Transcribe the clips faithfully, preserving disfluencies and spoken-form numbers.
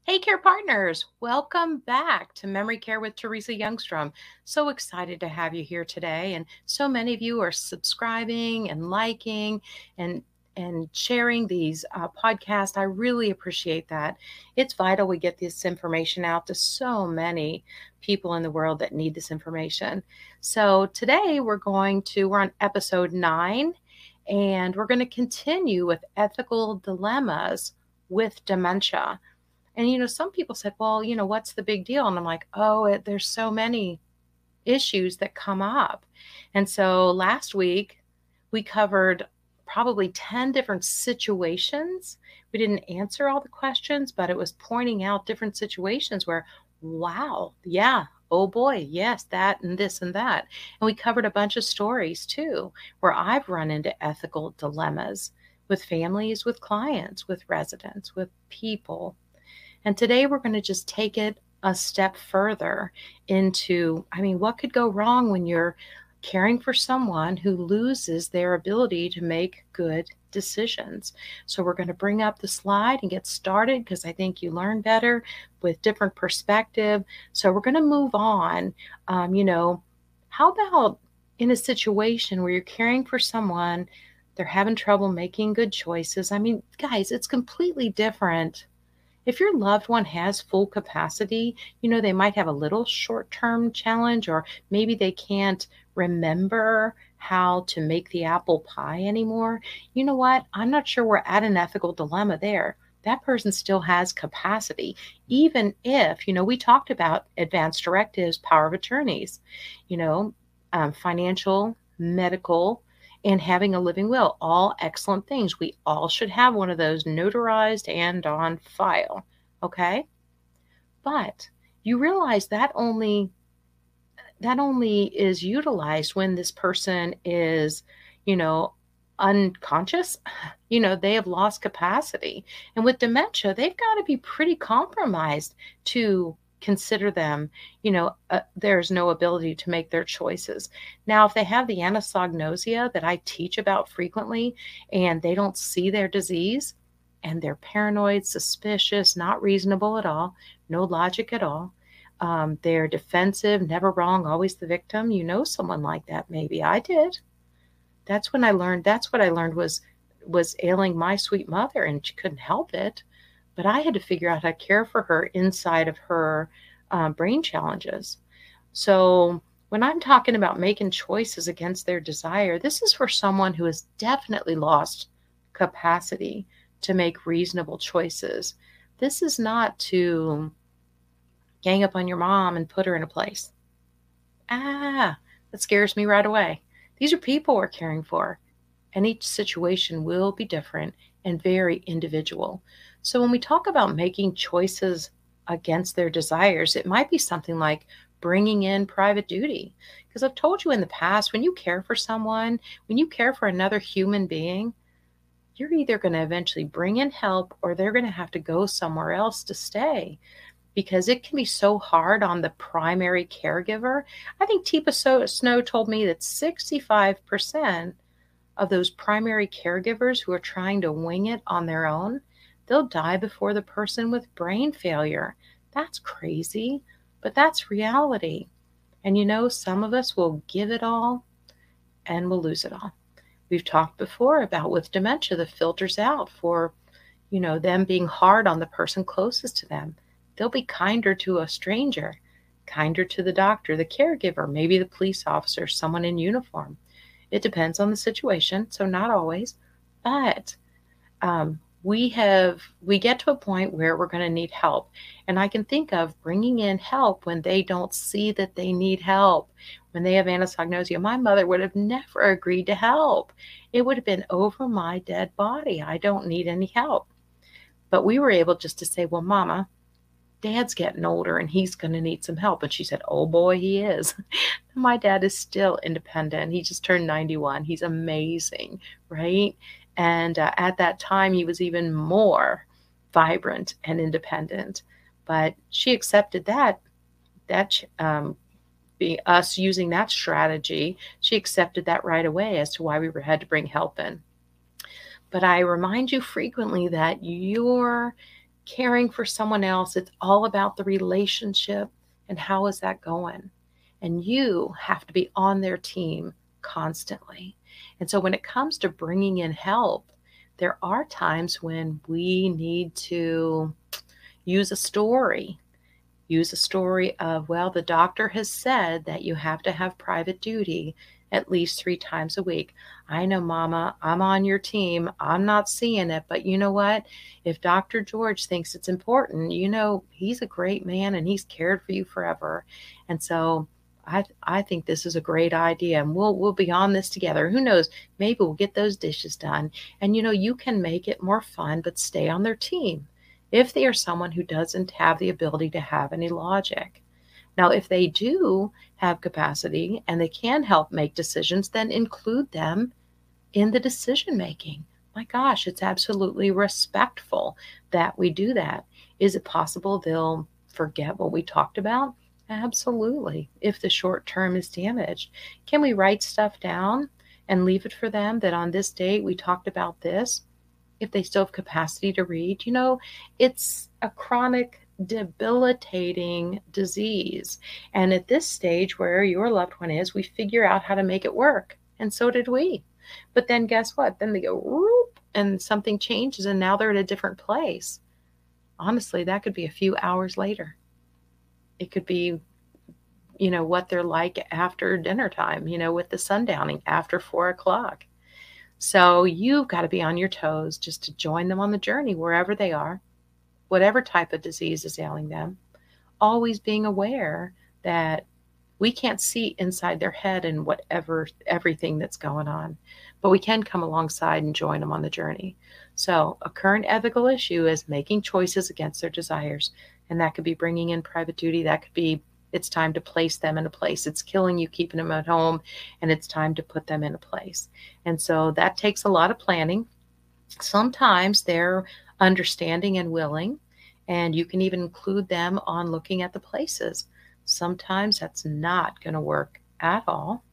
Hey, Care Partners, welcome back to Memory Care with Teresa Youngstrom. So excited to have you here today. And so many of you are subscribing and liking and and sharing these uh, podcasts. I really appreciate that. It's vital we get this information out to so many people in the world that need this information. So today we're going to, we're on episode nine, and we're going to continue with ethical dilemmas with dementia. And, you know, some people said, well, you know, what's the big deal? And I'm like, oh, it, there's so many issues that come up. And so last week we covered probably ten different situations. We didn't answer all the questions, but it was pointing out different situations where, wow, yeah, oh boy, yes, that and this and that. And we covered a bunch of stories too, where I've run into ethical dilemmas with families, with clients, with residents, with people. And today we're going to just take it a step further into, I mean, what could go wrong when you're caring for someone who loses their ability to make good decisions? So we're going to bring up the slide and get started because I think you learn better with different perspective. So we're going to move on. Um, you know, how about in a situation where you're caring for someone, they're having trouble making good choices? I mean, guys, it's completely different. If your loved one has full capacity, you know, they might have a little short-term challenge, or maybe they can't remember how to make the apple pie anymore. You know what? I'm not sure we're at an ethical dilemma there. That person still has capacity, even if, you know, we talked about advanced directives, power of attorneys, you know, um, financial, medical, and having a living will, all excellent things. We all should have one of those notarized and on file, okay? But you realize that only that only is utilized when this person is, you know, unconscious. You know, they have lost capacity. And with dementia, they've got to be pretty compromised to consider them, you know, uh, there's no ability to make their choices. Now, if they have the anosognosia that I teach about frequently and they don't see their disease and they're paranoid, suspicious, not reasonable at all, no logic at all, um, they're defensive, never wrong, always the victim. You know someone like that, maybe. I did. That's when I learned, that's what I learned was was ailing my sweet mother, and she couldn't help it. But I had to figure out how to care for her inside of her uh, brain challenges. So when I'm talking about making choices against their desire, this is for someone who has definitely lost capacity to make reasonable choices. This is not to gang up on your mom and put her in a place. Ah, that scares me right away. These are people we're caring for, and each situation will be different and very individual. So when we talk about making choices against their desires, it might be something like bringing in private duty. Because I've told you in the past, when you care for someone, when you care for another human being, you're either going to eventually bring in help or they're going to have to go somewhere else to stay, because it can be so hard on the primary caregiver. I think Teepa Snow told me that sixty-five percent of those primary caregivers who are trying to wing it on their own, they'll die before the person with brain failure. That's crazy, but that's reality. And you know, some of us will give it all and we'll lose it all. We've talked before about with dementia, the filters out for, you know, them being hard on the person closest to them. They'll be kinder to a stranger, kinder to the doctor, the caregiver, maybe the police officer, someone in uniform. It depends on the situation, so not always. But um, we have we get to a point where we're going to need help, and I can think of bringing in help when they don't see that they need help. When they have anosognosia, my mother would have never agreed to help. It would have been over my dead body. I don't need any help. But we were able just to say, well, Mama, Dad's getting older and he's going to need some help. And she said, oh boy, he is. My dad is still independent. He just turned ninety-one. He's amazing, right? And uh, at that time, he was even more vibrant and independent. But she accepted that, that um, be us using that strategy. She accepted that right away as to why we were, had to bring help in. But I remind you frequently that your caring for someone else, it's all about the relationship and how is that going? And you have to be on their team constantly. And so when it comes to bringing in help, there are times when we need to use a story. Use a story of, well, the doctor has said that you have to have private duty at least three times a week. I know, Mama, I'm on your team. I'm not seeing it, but you know what? If Doctor George thinks it's important, you know, he's a great man and he's cared for you forever. And so I I think this is a great idea, and we'll we'll be on this together. Who knows? Maybe we'll get those dishes done. And you know, you can make it more fun, but stay on their team if they are someone who doesn't have the ability to have any logic. Now, if they do have capacity and they can help make decisions, then include them in the decision making. My gosh, it's absolutely respectful that we do that. Is it possible they'll forget what we talked about? Absolutely, if the short term is damaged. Can we write stuff down and leave it for them that on this date we talked about this? If they still have capacity to read, you know, it's a chronic debilitating disease. And at this stage where your loved one is, we figure out how to make it work. And so did we. But then guess what? Then they go, whoop, and something changes and now they're at a different place. Honestly, that could be a few hours later. It could be, you know, what they're like after dinner time, you know, with the sundowning after four o'clock. So you've got to be on your toes just to join them on the journey wherever they are, whatever type of disease is ailing them, always being aware that we can't see inside their head and whatever, everything that's going on, but we can come alongside and join them on the journey. So a current ethical issue is making choices against their desires. And that could be bringing in private duty. That could be it's time to place them in a place. It's killing you keeping them at home, and it's time to put them in a place. And so that takes a lot of planning. Sometimes they're understanding and willing, and you can even include them on looking at the places. Sometimes that's not going to work at all.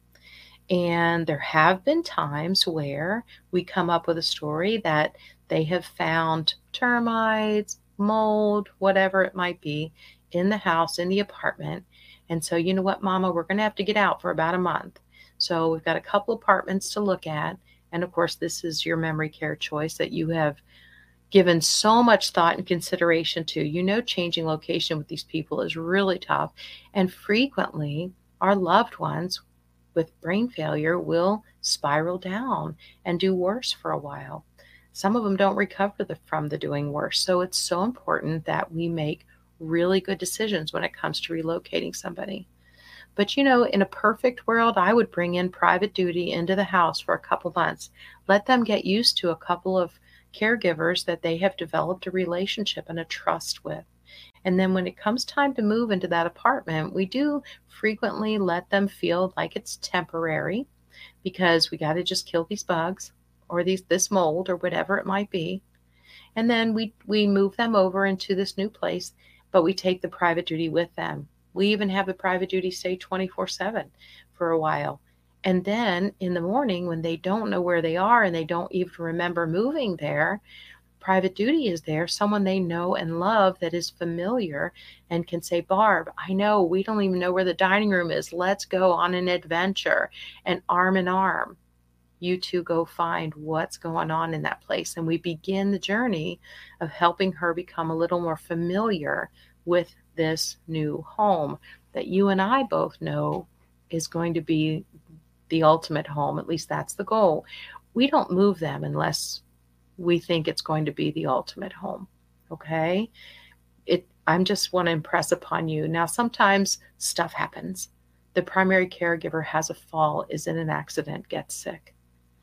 And there have been times where we come up with a story that they have found termites, mold, whatever it might be, in the house, in the apartment. And so, you know what, Mama, we're going to have to get out for about a month. So we've got a couple apartments to look at. And of course, this is your memory care choice that you have given so much thought and consideration to. You know, changing location with these people is really tough. And frequently, our loved ones with brain failure will spiral down and do worse for a while. Some of them don't recover the, from the doing worse. So it's so important that we make really good decisions when it comes to relocating somebody. But you know, in a perfect world, I would bring in private duty into the house for a couple months. Let them get used to a couple of caregivers that they have developed a relationship and a trust with. And then when it comes time to move into that apartment, we do frequently let them feel like it's temporary because we got to just kill these bugs or these this mold or whatever it might be. And then we we move them over into this new place, but we take the private duty with them. We even have the private duty stay twenty-four seven for a while. And then in the morning when they don't know where they are and they don't even remember moving there, private duty is there, someone they know and love that is familiar and can say, Barb, I know we don't even know where the dining room is. Let's go on an adventure, and arm in arm, you two go find what's going on in that place. And we begin the journey of helping her become a little more familiar with this new home that you and I both know is going to be the ultimate home. At least that's the goal. We don't move them unless we think it's going to be the ultimate home. Okay. It, I'm just want to impress upon you. Now, sometimes stuff happens. The primary caregiver has a fall, is in an accident, gets sick,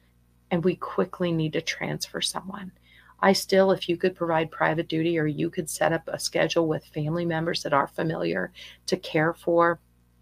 and we quickly need to transfer someone. I still, if you could provide private duty or you could set up a schedule with family members that are familiar to care for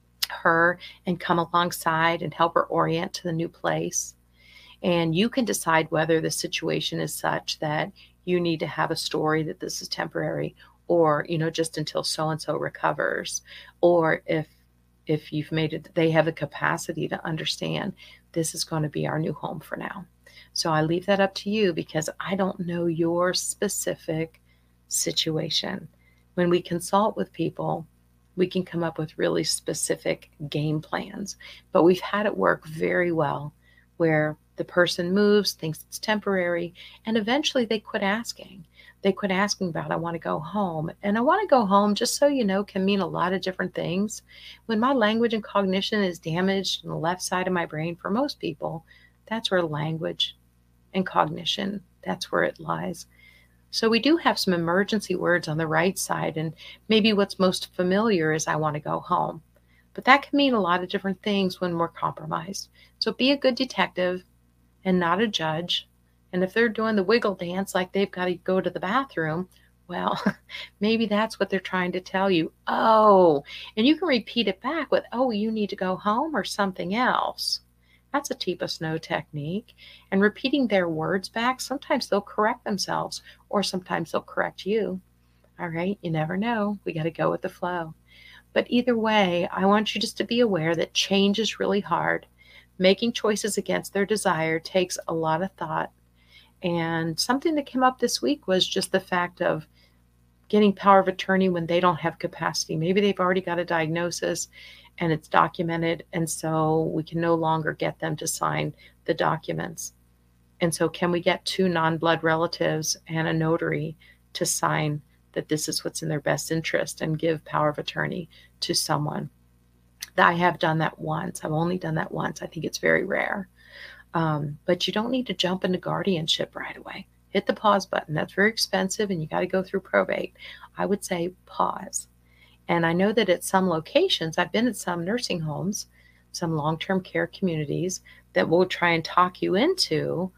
her and come alongside and help her orient to the new place. And you can decide whether the situation is such that you need to have a story that this is temporary, or, you know, just until so-and-so recovers, or if if you've made it, they have the capacity to understand this is going to be our new home for now. So I leave that up to you because I don't know your specific situation. When we consult with people, we can come up with really specific game plans. But we've had it work very well where the person moves, thinks it's temporary, and eventually they quit asking. They quit asking about, I want to go home. And I want to go home, just so you know, can mean a lot of different things. When my language and cognition is damaged in the left side of my brain, for most people, that's where language and cognition, that's where it lies. So we do have some emergency words on the right side, and maybe what's most familiar is I want to go home. But that can mean a lot of different things when we're compromised. So be a good detective and not a judge. And if they're doing the wiggle dance like they've got to go to the bathroom, well, maybe that's what they're trying to tell you. Oh, and you can repeat it back with, oh, you need to go home or something else. That's a T P A Snow technique. And repeating their words back, sometimes they'll correct themselves or sometimes they'll correct you. All right, you never know. We got to go with the flow. But either way, I want you just to be aware that change is really hard. Making choices against their desire takes a lot of thought. And something that came up this week was just the fact of getting power of attorney when they don't have capacity. Maybe they've already got a diagnosis and it's documented, and so we can no longer get them to sign the documents. And so can we get two non-blood relatives and a notary to sign that this is what's in their best interest and give power of attorney to someone? I have done that once. I've only done that once. I think it's very rare. Um, but you don't need to jump into guardianship right away. Hit the pause button. That's very expensive and you got to go through probate. I would say pause. And I know that at some locations, I've been at some nursing homes, some long-term care communities that will try and talk you into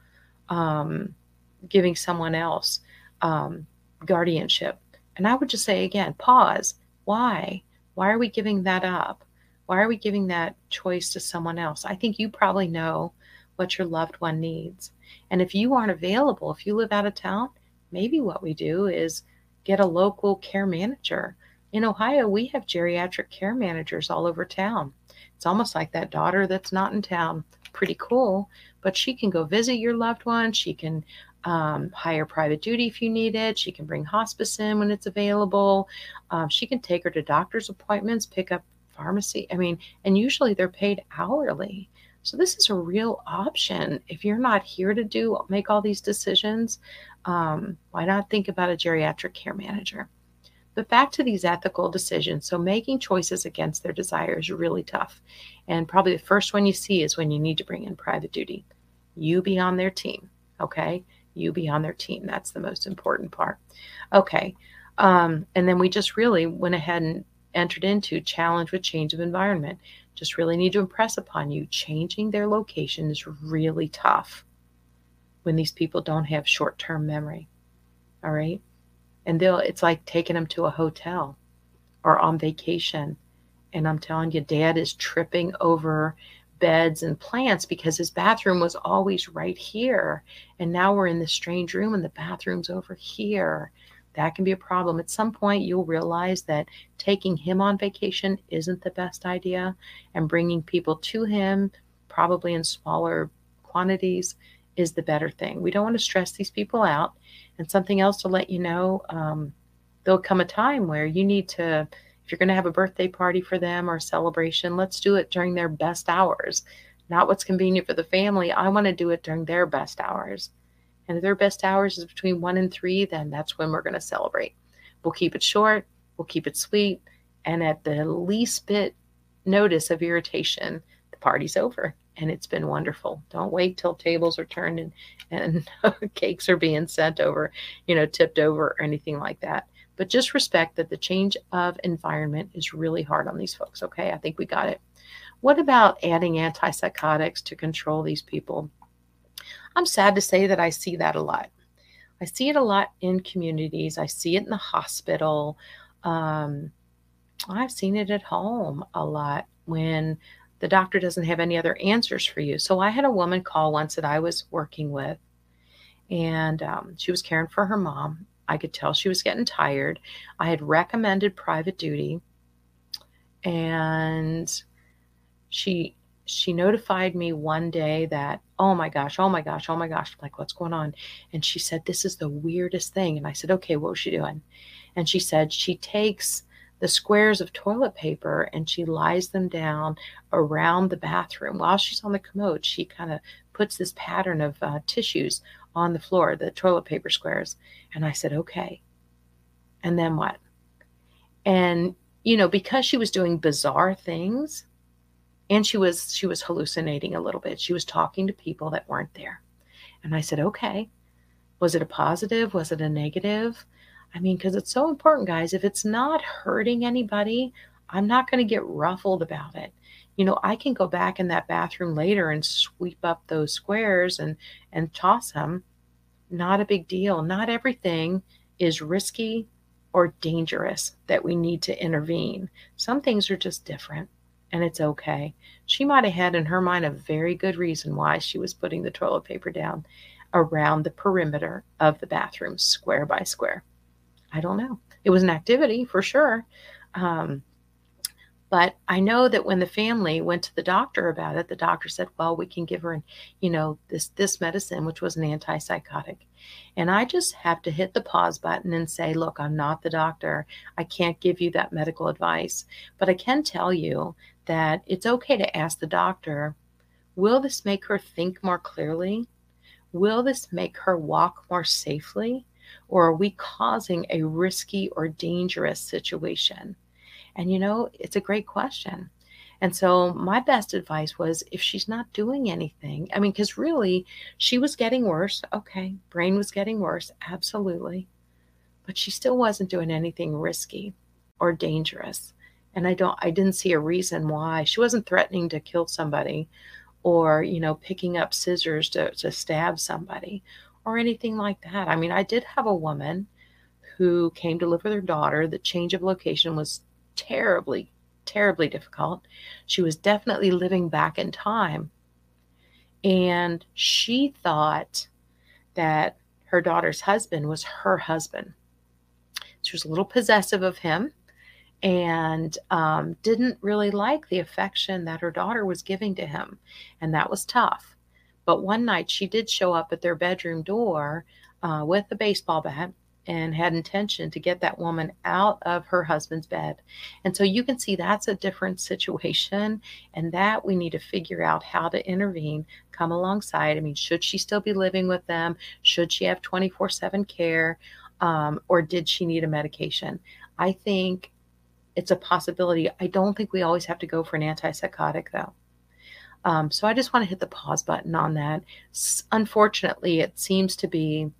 um, giving someone else um, guardianship. And I would just say again, pause. Why? Why are we giving that up? Why are we giving that choice to someone else? I think you probably know what your loved one needs. And if you aren't available, if you live out of town, maybe what we do is get a local care manager. In Ohio, we have geriatric care managers all over town. It's almost like that daughter that's not in town. Pretty cool. But she can go visit your loved one. She can um, hire private duty if you need it. She can bring hospice in when it's available. Um, she can take her to doctor's appointments, pick up pharmacy. I mean, and usually they're paid hourly. So this is a real option. If you're not here to do make all these decisions, um, why not think about a geriatric care manager? But back to these ethical decisions. So making choices against their desire is really tough. And probably the first one you see is when you need to bring in private duty. You be on their team, okay? You be on their team. That's the most important part. Okay. Um, and then we just really went ahead and entered into challenge with change of environment. Just really need to impress upon you, changing their location is really tough when these people don't have short-term memory. All right. And they'll, it's like taking them to a hotel or on vacation. And I'm telling you, dad is tripping over beds and plants because his bathroom was always right here. And now we're in this strange room and the bathroom's over here. That can be a problem. At some point, you'll realize that taking him on vacation isn't the best idea, and bringing people to him, probably in smaller quantities, is the better thing. We don't want to stress these people out. And something else to let you know, um, there'll come a time where you need to, if you're going to have a birthday party for them or a celebration, let's do it during their best hours, not what's convenient for the family. I want to do it during their best hours. And if their best hours is between one and three, then that's when we're going to celebrate. We'll keep it short. We'll keep it sweet. And at the least bit notice of irritation, the party's over. And it's been wonderful. Don't wait till tables are turned and, and cakes are being sent over, you know, tipped over or anything like that. But just respect that the change of environment is really hard on these folks. Okay, I think we got it. What about adding antipsychotics to control these people? I'm sad to say that I see that a lot. I see it a lot in communities. I see it in the hospital. Um, I've seen it at home a lot when the doctor doesn't have any other answers for you. So I had a woman call once that I was working with, and um, she was caring for her mom. I could tell she was getting tired. I had recommended private duty, and she she notified me one day that, oh my gosh, oh my gosh, oh my gosh, like, what's going on? And she said, this is the weirdest thing. And I said, okay, what was she doing? And she said she takes the squares of toilet paper and she lies them down around the bathroom while she's on the commode. She kind of puts this pattern of uh, tissues on the floor, the toilet paper squares. And I said, okay. And then what? And, you know, because she was doing bizarre things, and she was she was hallucinating a little bit. She was talking to people that weren't there. And I said, okay, was it a positive? Was it a negative? I mean, because it's so important, guys. If it's not hurting anybody, I'm not going to get ruffled about it. You know, I can go back in that bathroom later and sweep up those squares and, and toss them. Not a big deal. Not everything is risky or dangerous that we need to intervene. Some things are just different. And it's okay. She might have had in her mind a very good reason why she was putting the toilet paper down around the perimeter of the bathroom, square by square. I don't know. It was an activity for sure. Um, but I know that when the family went to the doctor about it, the doctor said, well, we can give her, you know, this, this medicine, which was an antipsychotic. And I just have to hit the pause button and say, look, I'm not the doctor. I can't give you that medical advice, but I can tell you that it's okay to ask the doctor, will this make her think more clearly? Will this make her walk more safely? Or are we causing a risky or dangerous situation? And, you know, it's a great question. And so my best advice was, if she's not doing anything, I mean, because really she was getting worse. Okay. Brain was getting worse. Absolutely. But she still wasn't doing anything risky or dangerous. And I don't, I didn't see a reason why. She wasn't threatening to kill somebody or, you know, picking up scissors to, to stab somebody or anything like that. I mean, I did have a woman who came to live with her daughter. The change of location was terribly, terribly difficult. She was definitely living back in time. And she thought that her daughter's husband was her husband. She was a little possessive of him and um, didn't really like the affection that her daughter was giving to him. And that was tough. But one night she did show up at their bedroom door uh, with a baseball bat and had intention to get that woman out of her husband's bed. And so you can see that's a different situation, and that we need to figure out how to intervene, come alongside. I mean, should she still be living with them? Should she have twenty-four seven care? Um, or did she need a medication? I think it's a possibility. I don't think we always have to go for an antipsychotic, though. Um, so I just want to hit the pause button on that. S- unfortunately, it seems to be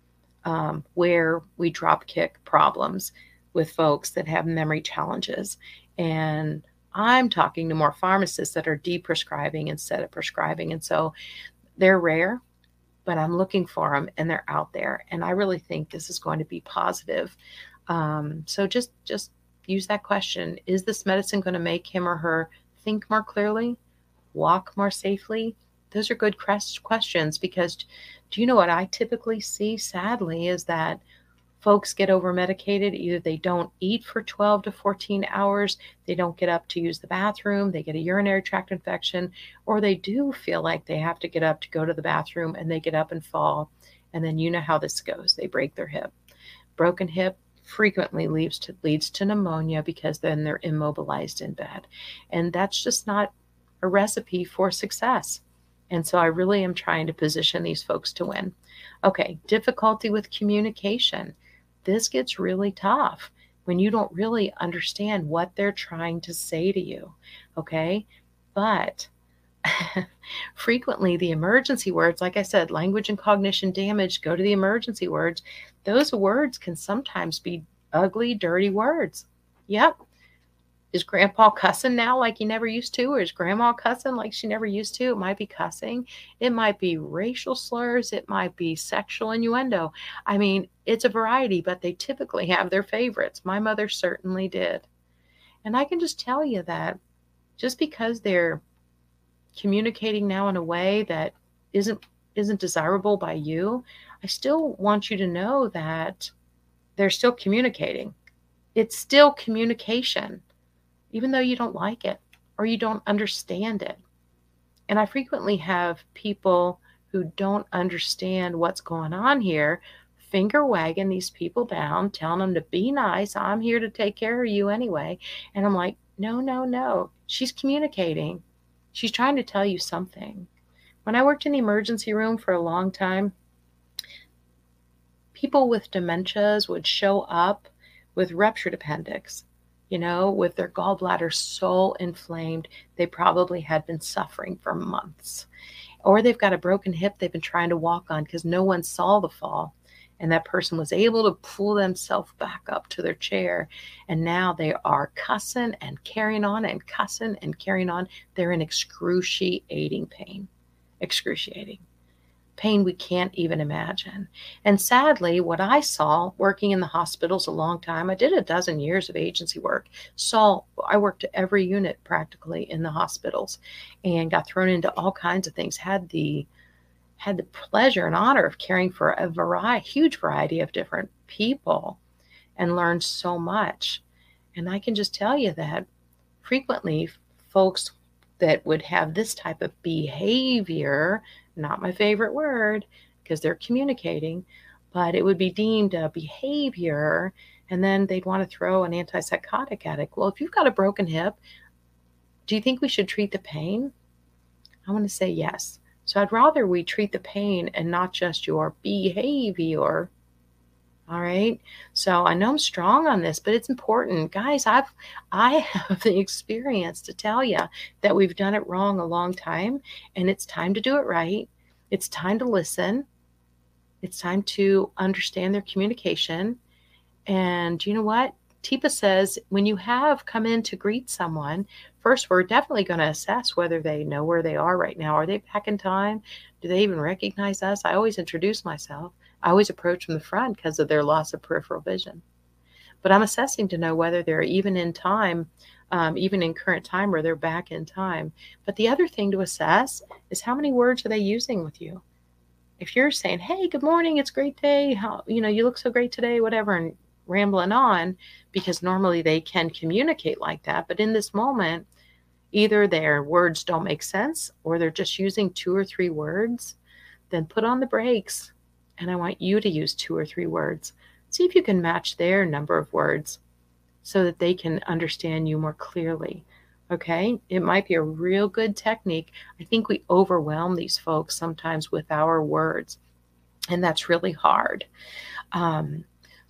Um, where we drop kick problems with folks that have memory challenges. And I'm talking to more pharmacists that are de-prescribing instead of prescribing. And so they're rare, but I'm looking for them and they're out there. And I really think this is going to be positive. Um, so just, just use that question. Is this medicine going to make him or her think more clearly, walk more safely? Those are good questions, because do you know what I typically see, sadly, is that folks get over medicated. Either they don't eat for twelve to fourteen hours, they don't get up to use the bathroom, they get a urinary tract infection, or they do feel like they have to get up to go to the bathroom and they get up and fall. And then you know how this goes. They break their hip. Broken hip frequently leads to, leads to pneumonia, because then they're immobilized in bed. And that's just not a recipe for success. And so I really am trying to position these folks to win. Okay, difficulty with communication. This gets really tough when you don't really understand what they're trying to say to you, okay? But frequently the emergency words, like I said, language and cognition damage, go to the emergency words. Those words can sometimes be ugly, dirty words. Yep. Is grandpa cussing now like he never used to? Or is grandma cussing like she never used to? It might be cussing. It might be racial slurs. It might be sexual innuendo. I mean, it's a variety, but they typically have their favorites. My mother certainly did. And I can just tell you that just because they're communicating now in a way that isn't isn't desirable by you, I still want you to know that they're still communicating. It's still communication, even though you don't like it or you don't understand it. And I frequently have people who don't understand what's going on here, finger wagging these people down, telling them to be nice. I'm here to take care of you anyway. And I'm like, no, no, no. She's communicating. She's trying to tell you something. When I worked in the emergency room for a long time, people with dementias would show up with ruptured appendix, you know, with their gallbladder so inflamed, they probably had been suffering for months. Or they've got a broken hip they've been trying to walk on because no one saw the fall. And that person was able to pull themselves back up to their chair. And now they are cussing and carrying on and cussing and carrying on. They're in excruciating pain. Excruciating. Pain we can't even imagine. And sadly, what I saw working in the hospitals a long time, I did a dozen years of agency work, saw, I worked at every unit practically in the hospitals and got thrown into all kinds of things, had the had the pleasure and honor of caring for a variety, huge variety of different people and learned so much. And I can just tell you that frequently folks that would have this type of behavior, not my favorite word because they're communicating, but it would be deemed a behavior, and then they'd want to throw an antipsychotic at it. Well, if you've got a broken hip, do you think we should treat the pain? I want to say yes. So I'd rather we treat the pain and not just your behavior. All right. So I know I'm strong on this, but it's important. Guys, I've I have the experience to tell you that we've done it wrong a long time, and it's time to do it right. It's time to listen. It's time to understand their communication. And you know what? Teepa says, when you have come in to greet someone, first, we're definitely going to assess whether they know where they are right now. Are they back in time? Do they even recognize us? I always introduce myself. I always approach from the front because of their loss of peripheral vision. But I'm assessing to know whether they're even in time, um, even in current time, or they're back in time. But the other thing to assess is how many words are they using with you? If you're saying, hey, good morning, it's a great day, how, you know, you look so great today, whatever, and rambling on, because normally they can communicate like that. But in this moment, either their words don't make sense or they're just using two or three words, then put on the brakes. And I want you to use two or three words. See if you can match their number of words so that they can understand you more clearly. Okay? It might be a real good technique. I think we overwhelm these folks sometimes with our words, and that's really hard. Um,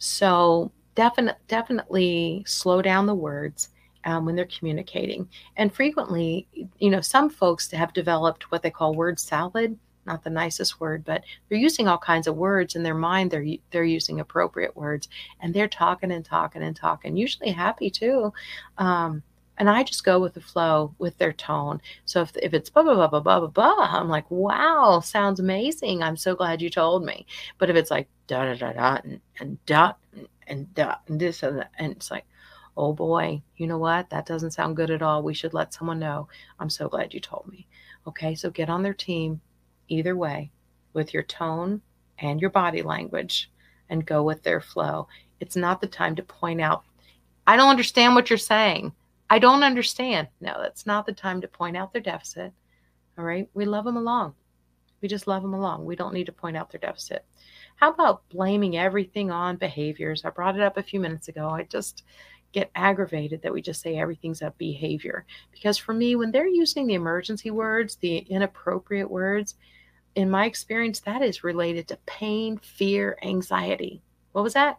so definitely, definitely slow down the words um, when they're communicating. And frequently, you know, some folks have developed what they call word salad. Not the nicest word, but they're using all kinds of words in their mind. They're they're using appropriate words, and they're talking and talking and talking, usually happy too. Um, and I just go with the flow with their tone. So if, if it's blah, blah, blah, blah, blah, blah, blah, I'm like, wow, sounds amazing. I'm so glad you told me. But if it's like da, da, da, da, and, and da, and da, and this and that, and it's like, oh boy, you know what? That doesn't sound good at all. We should let someone know. I'm so glad you told me. Okay, so get on their team. Either way, with your tone and your body language, and go with their flow. It's not the time to point out, I don't understand what you're saying. I don't understand. No, that's not the time to point out their deficit. All right. We love them along. We just love them along. We don't need to point out their deficit. How about blaming everything on behaviors? I brought it up a few minutes ago. I just get aggravated that we just say everything's a behavior. Because for me, when they're using the emergency words, the inappropriate words, in my experience, that is related to pain, fear, anxiety. What was that?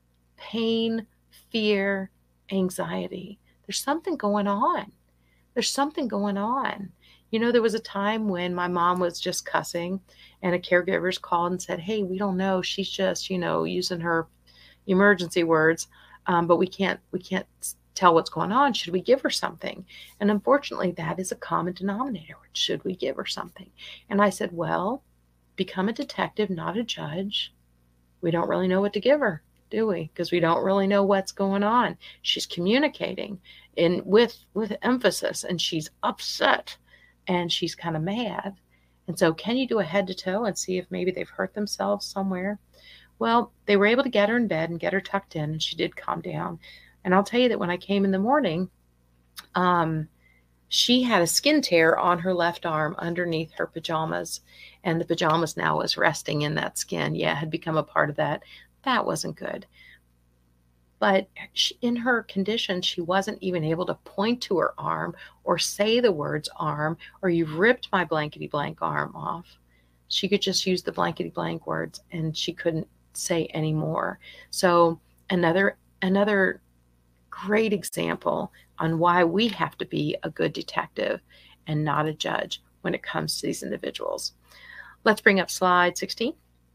Pain, fear, anxiety. There's something going on. There's something going on. You know, there was a time when my mom was just cussing and a caregiver's called and said, hey, we don't know. She's just, you know, using her emergency words, um, but we can't, we can't tell what's going on. Should we give her something? And unfortunately, that is a common denominator. Should we give her something? And I said, well, become a detective, not a judge. We don't really know what to give her, do we? Because we don't really know what's going on. She's communicating in with with emphasis, and she's upset, and she's kind of mad. And so can you do a head to toe and see if maybe they've hurt themselves somewhere? Well, they were able to get her in bed and get her tucked in, and she did calm down. And I'll tell you that when I came in the morning, um, she had a skin tear on her left arm underneath her pajamas, and the pajamas now was resting in that skin. Yeah, had become a part of that. That wasn't good. But she, in her condition, she wasn't even able to point to her arm or say the words arm or you've ripped my blankety blank arm off. She could just use the blankety blank words and she couldn't say any more. So another another great example on why we have to be a good detective and not a judge when it comes to these individuals. Let's bring up slide sixteen.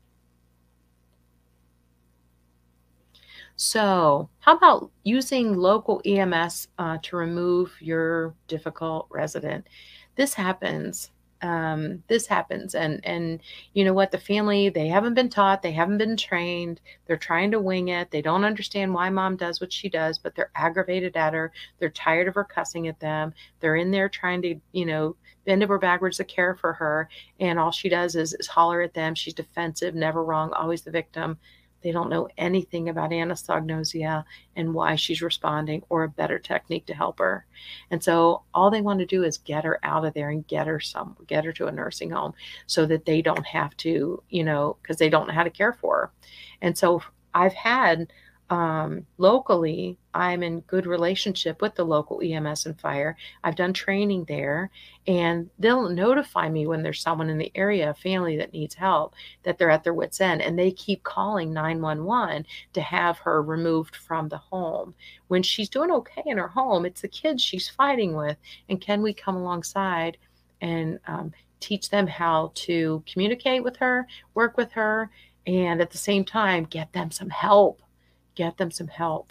So, how about using local E M S uh, to remove your difficult resident? This happens. Um, this happens, and and you know what? The family, they haven't been taught, they haven't been trained. They're trying to wing it. They don't understand why mom does what she does, but they're aggravated at her. They're tired of her cussing at them. They're in there trying to, you know, bend over backwards to care for her, and all she does is, is holler at them. She's defensive, never wrong, always the victim. They don't know anything about anosognosia and why she's responding or a better technique to help her. And so all they want to do is get her out of there and get her some, get her to a nursing home so that they don't have to, you know, because they don't know how to care for her. And so I've had um, locally, I'm in good relationship with the local E M S and fire. I've done training there, and they'll notify me when there's someone in the area, a family that needs help, that they're at their wit's end, and they keep calling nine one one to have her removed from the home. When she's doing okay in her home, it's the kids she's fighting with, and can we come alongside and um, teach them how to communicate with her, work with her, and at the same time, get them some help. Get them some help.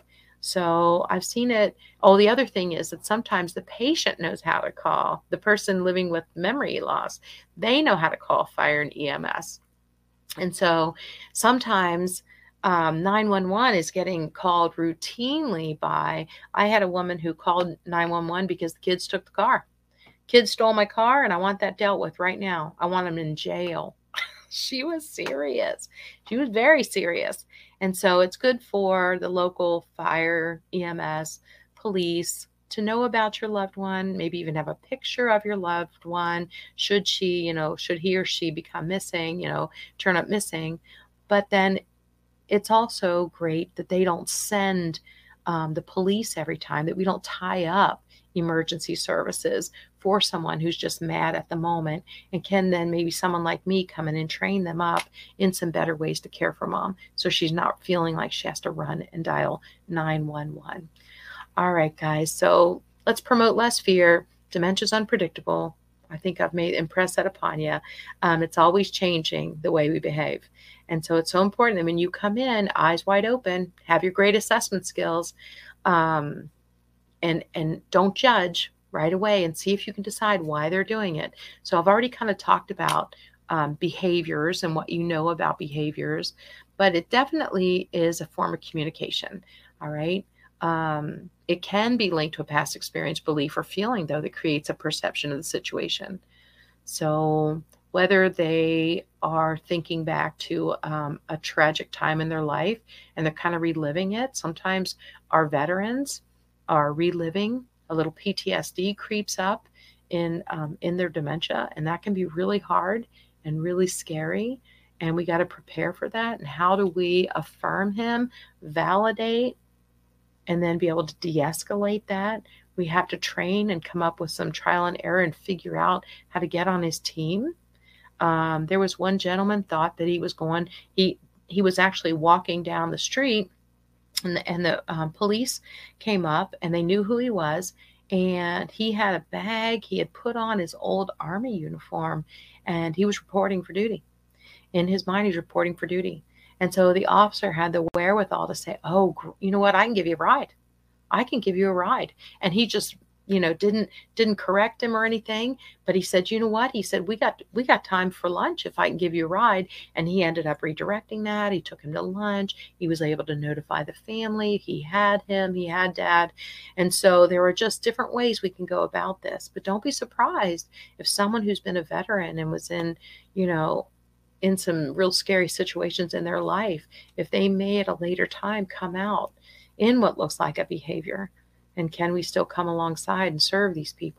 So I've seen it. Oh, the other thing is that sometimes the patient knows how to call. The person living with memory loss, they know how to call fire and E M S. And so sometimes um, nine one one is getting called routinely by, I had a woman who called nine one one because the kids took the car. Kids stole my car and I want that dealt with right now. I want them in jail. She was serious. She was very serious. And so it's good for the local fire, E M S, police to know about your loved one, maybe even have a picture of your loved one. Should she, you know, should he or she become missing, you know, turn up missing. But then it's also great that they don't send um, the police every time, that we don't tie up emergency services for someone who's just mad at the moment, and can then maybe someone like me come in and train them up in some better ways to care for mom so she's not feeling like she has to run and dial nine one one. All right, guys, so let's promote less fear. Dementia's unpredictable. I think I've made impress that upon you. Um, it's always changing the way we behave. And so it's so important that when you come in, eyes wide open, have your great assessment skills, um, and and don't judge right away, and see if you can decide why they're doing it. So I've already kind of talked about um, behaviors and what you know about behaviors, but it definitely is a form of communication. All right. Um, it can be linked to a past experience, belief, or feeling, though, that creates a perception of the situation. So whether they are thinking back to um, a tragic time in their life and they're kind of reliving it, sometimes our veterans are reliving. A little P T S D creeps up in um, in their dementia, and that can be really hard and really scary, and we got to prepare for that. And how do we affirm him, validate, and then be able to de-escalate that? We have to train and come up with some trial and error and figure out how to get on his team. Um, there was one gentleman thought that he was going, he he was actually walking down the street, and the, and the um, police came up and they knew who he was, and he had a bag. He had put on his old Army uniform, and he was reporting for duty. In his mind, he's reporting for duty. And so the officer had the wherewithal to say, oh, you know what? I can give you a ride. I can give you a ride. And he just, you know, didn't didn't correct him or anything, but he said, you know what? He said, we got we got time for lunch if I can give you a ride. And he ended up redirecting that. He took him to lunch. He was able to notify the family. He had him. He had dad. And so there are just different ways we can go about this. But don't be surprised if someone who's been a veteran and was in, you know, in some real scary situations in their life, if they may at a later time come out in what looks like a behavior. And can we still come alongside and serve these people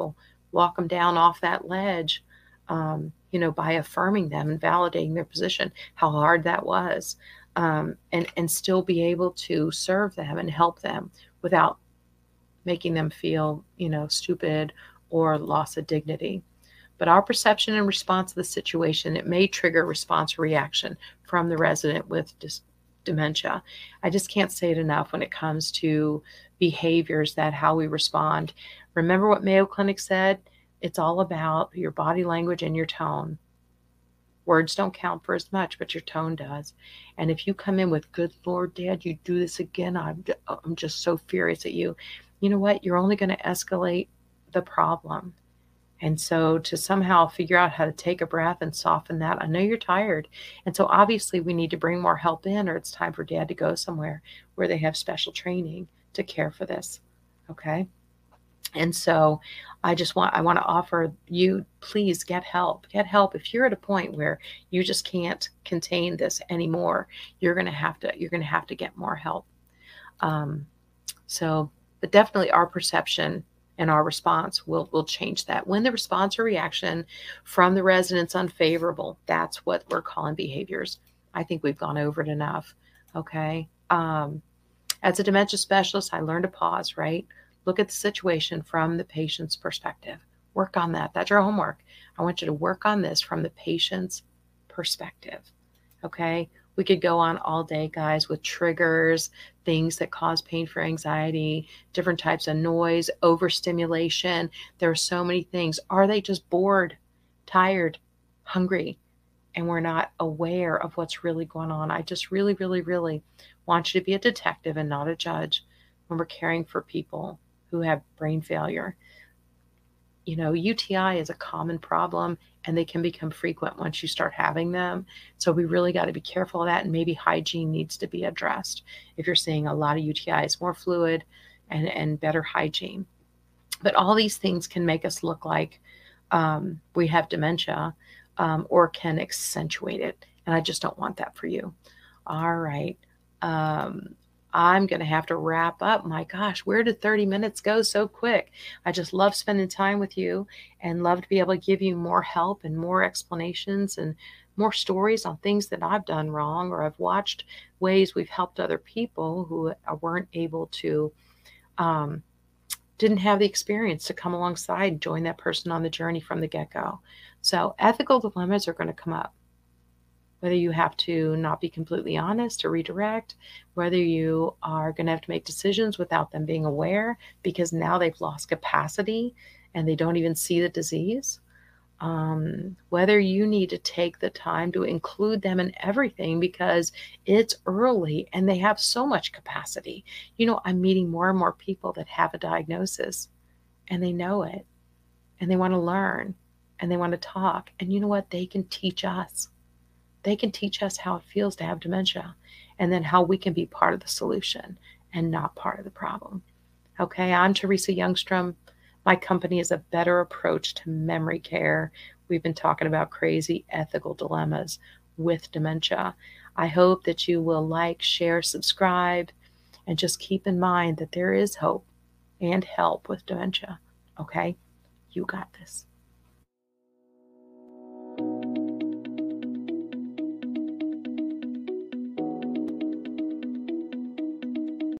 walk them down off that ledge, um, you know, by affirming them and validating their position, how hard that was, um, and, and still be able to serve them and help them without making them feel, you know, stupid or loss of dignity. But our perception and response to the situation, it may trigger response or reaction from the resident with dis- dementia. I just can't say it enough when it comes to behaviors, that how we respond. Remember what Mayo Clinic said? It's all about your body language and your tone. Words don't count for as much, but your tone does. And if you come in with, good Lord, Dad, you do this again, I'm, I'm just so furious at you. You know what? You're only going to escalate the problem. And so to somehow figure out how to take a breath and soften that, I know you're tired. And so obviously we need to bring more help in, or it's time for Dad to go somewhere where they have special training to care for this. Okay. And so I just want, I want to offer you, please get help, get help. If you're at a point where you just can't contain this anymore, you're going to have to, you're going to have to get more help. Um, so, but definitely our perception and our response will will change that. When the response or reaction from the residents unfavorable, that's what we're calling behaviors. I think we've gone over it enough. Okay. Um, as a dementia specialist, I learned to pause, right? Look at the situation from the patient's perspective. Work on that. That's your homework. I want you to work on this from the patient's perspective. Okay. We could go on all day, guys, with triggers, things that cause pain for anxiety, different types of noise, overstimulation. There are so many things. Are they just bored, tired, hungry, and we're not aware of what's really going on? I just really, really, really want you to be a detective and not a judge when we're caring for people who have brain failure. You know, U T I is a common problem, and they can become frequent once you start having them. So we really got to be careful of that, and maybe hygiene needs to be addressed. If you're seeing a lot of U T Is, more fluid and, and better hygiene. But all these things can make us look like um, we have dementia, um, or can accentuate it. And I just don't want that for you. All right. Um, I'm going to have to wrap up. My gosh, where did thirty minutes go so quick? I just love spending time with you and love to be able to give you more help and more explanations and more stories on things that I've done wrong, or I've watched ways we've helped other people who weren't able to, um, didn't have the experience to come alongside and join that person on the journey from the get-go. So ethical dilemmas are going to come up. Whether you have to not be completely honest or redirect, whether you are going to have to make decisions without them being aware because now they've lost capacity and they don't even see the disease. Um, whether you need to take the time to include them in everything because it's early and they have so much capacity. You know, I'm meeting more and more people that have a diagnosis and they know it and they want to learn and they want to talk. And you know what? They can teach us. They can teach us how it feels to have dementia, and then how we can be part of the solution and not part of the problem. Okay, I'm Teresa Youngstrom. My company is A Better Approach to Memory Care. We've been talking about crazy ethical dilemmas with dementia. I hope that you will like, share, subscribe, and just keep in mind that there is hope and help with dementia. Okay, you got this.